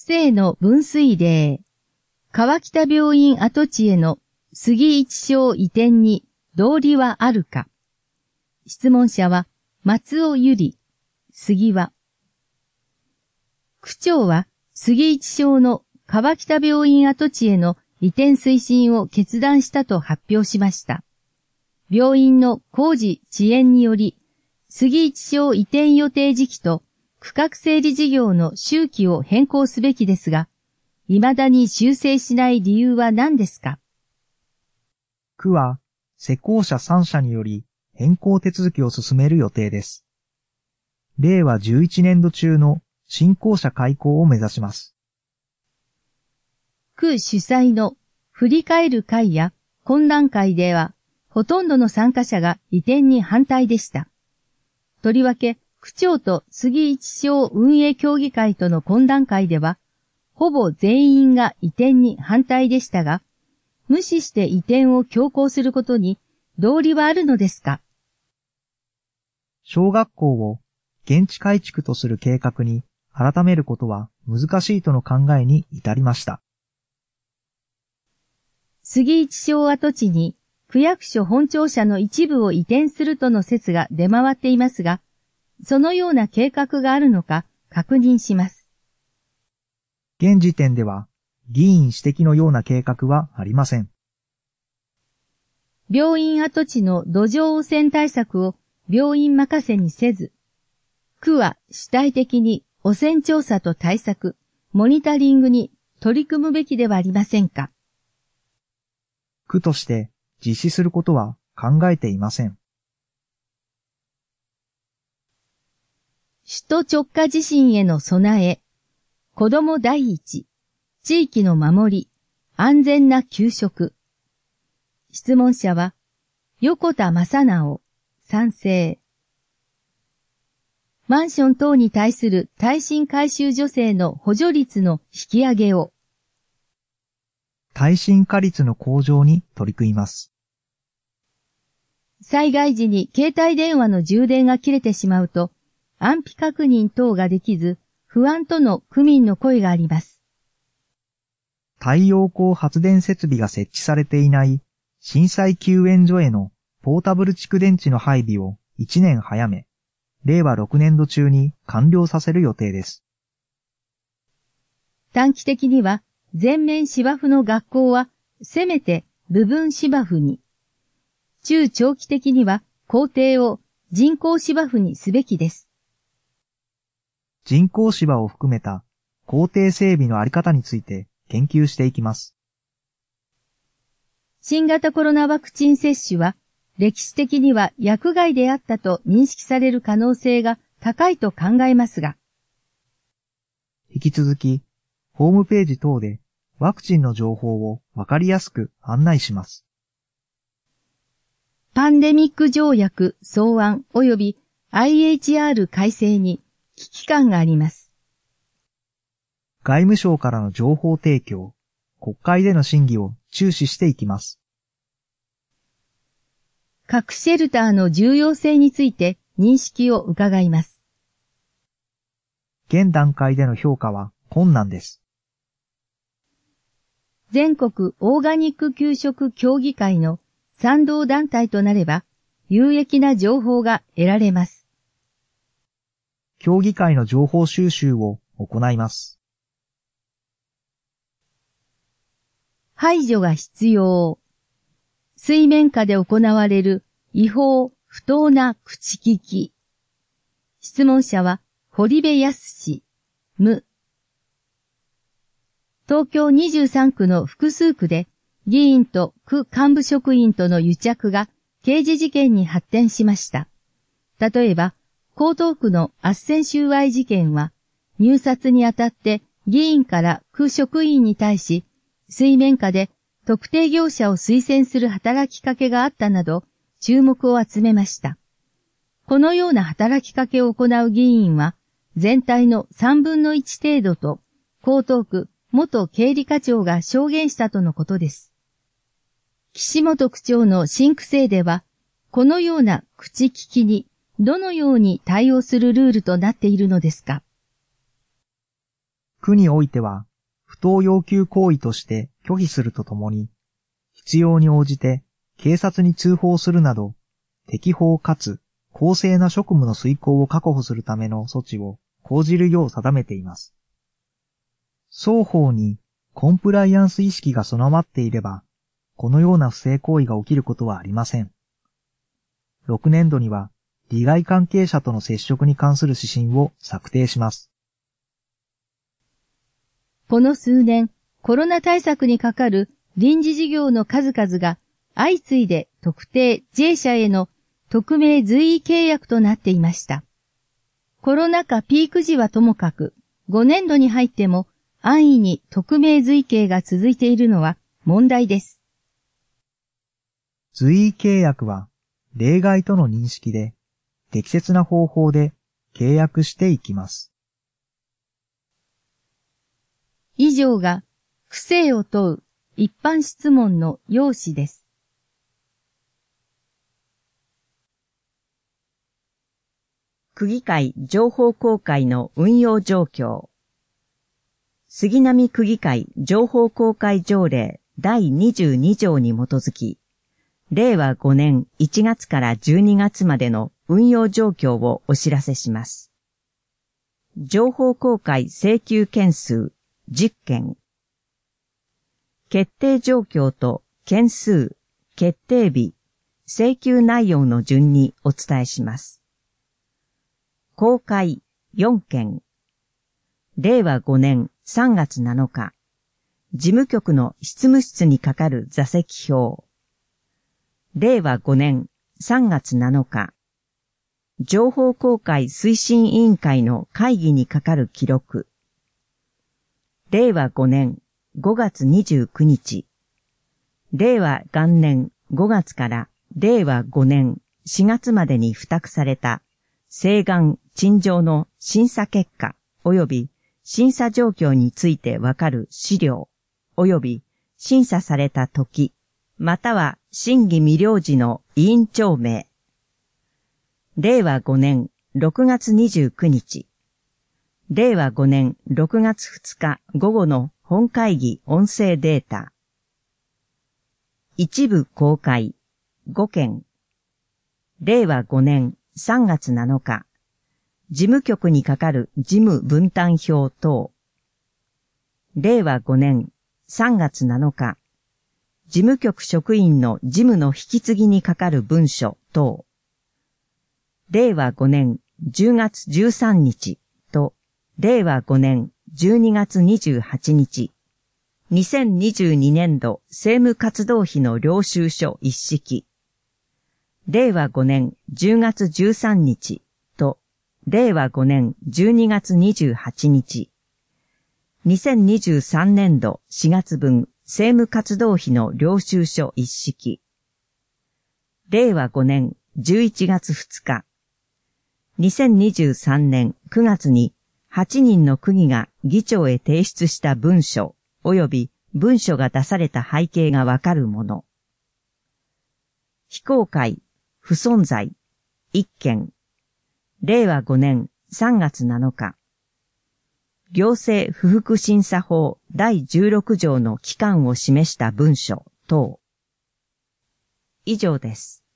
生の分水嶺、川北病院跡地への杉一生移転に道理はあるか。質問者は松尾由里、杉は。区長は杉一生の川北病院跡地への移転推進を決断したと発表しました。病院の工事遅延により、杉一生移転予定時期と区画整理事業の周期を変更すべきですが、未だに修正しない理由は何ですか？ 区は施工者3社により変更手続きを進める予定です。令和11年度中の新校舎開校を目指します。 区主催の振り返る会や懇談会では、ほとんどの参加者が移転に反対でした。とりわけ、区長と杉一生運営協議会との懇談会では、ほぼ全員が移転に反対でしたが、無視して移転を強行することに道理はあるのですか？ 小学校を現地改築とする計画に改めることは難しいとの考えに至りました。 杉一生跡地に区役所本庁舎の一部を移転するとの説が出回っていますが、そのような計画があるのか確認します。 現時点では議員指摘のような計画はありません。 病院跡地の土壌汚染対策を病院任せにせず、区は主体的に汚染調査と対策、モニタリングに取り組むべきではありませんか？ 区として実施することは考えていません。 首都直下地震への備え、子ども第一、地域の守り、安全な給食。質問者は、横田正直、賛成。マンション等に対する耐震改修助成の補助率の引き上げを。 耐震化率の向上に取り組みます。 災害時に携帯電話の充電が切れてしまうと、安否確認等ができず、不安との区民の声があります。 太陽光発電設備が設置されていない震災救援所へのポータブル蓄電池の配備を1年早め、令和6年度中に完了させる予定です。 短期的には全面芝生の学校はせめて部分芝生に、中長期的には校庭を人工芝生にすべきです。 人工芝を含めた校庭整備のあり方について研究していきます。 新型コロナワクチン接種は歴史的には薬害であったと認識される可能性が高いと考えますが、 引き続きホームページ等でワクチンの情報をわかりやすく案内します。 パンデミック条約草案及び IHR 改正に危機感があります。 外務省からの情報提供、国会での審議を注視していきます。 核シェルターの重要性について認識を伺います。 現段階での評価は困難です。 全国オーガニック給食協議会の賛同団体となれば有益な情報が得られます。 協議会の情報収集を行います。 排除が必要。水面下で行われる違法、不当な口利き。質問者は堀部康、無。東京23区の複数区で議員と区幹部職員との癒着が刑事事件に発展しました。例えば、江東区の斡旋収賄事件は、入札にあたって議員から区職員に対し、水面下で特定業者を推薦する働きかけがあったなど、注目を集めました。このような働きかけを行う議員は、全体の3分の1程度と、江東区元経理課長が証言したとのことです。岸本区長の新区政では、このような口利きにどのように対応するルールとなっているのですか？ 区においては、不当要求行為として拒否するとともに、必要に応じて警察に通報するなど、適法かつ公正な職務の遂行を確保するための措置を講じるよう定めています。双方にコンプライアンス意識が備わっていれば、このような不正行為が起きることはありません。6年度には、利害関係者との接触に関する指針を策定します。 この数年、コロナ対策にかかる臨時事業の数々が相次いで特定 J 社への匿名随意契約となっていました。コロナ禍ピーク時はともかく、5年度に入っても安易に匿名随契が続いているのは問題です。 随意契約は例外との認識で適切な方法で契約していきます。 以上が区政を問う一般質問の要旨です。 区議会情報公開の運用状況。杉並区議会情報公開条例第22条に基づき、令和5年1月から12月までの運用状況をお知らせします。情報公開請求件数10件。決定状況と件数、決定日、請求内容の順にお伝えします。公開4件。令和5年3月7日、事務局の執務室にかかる座席表。令和5年3月7日、情報公開推進委員会の会議にかかる記録。令和5年5月29日、令和元年5月から令和5年4月までに付託された請願・陳情の審査結果及び審査状況についてわかる資料及び審査された時、または審議未了時の委員長名。令和5年6月29日、令和5年6月2日午後の本会議音声データ。一部公開5件。令和5年3月7日、事務局にかかる事務分担表等。令和5年3月7日、事務局職員の事務の引き継ぎにかかる文書等。令和5年10月13日と、令和5年12月28日、2022年度政務活動費の領収書一式。令和5年10月13日と、令和5年12月28日、2023年度4月分政務活動費の領収書一式。令和5年11月2日。2023年9月に8人の区議が議長へ提出した文書及び文書が出された背景がわかるもの。非公開、不存在、1件。令和5年3月7日。行政不服審査法第16条の期間を示した文書等。以上です。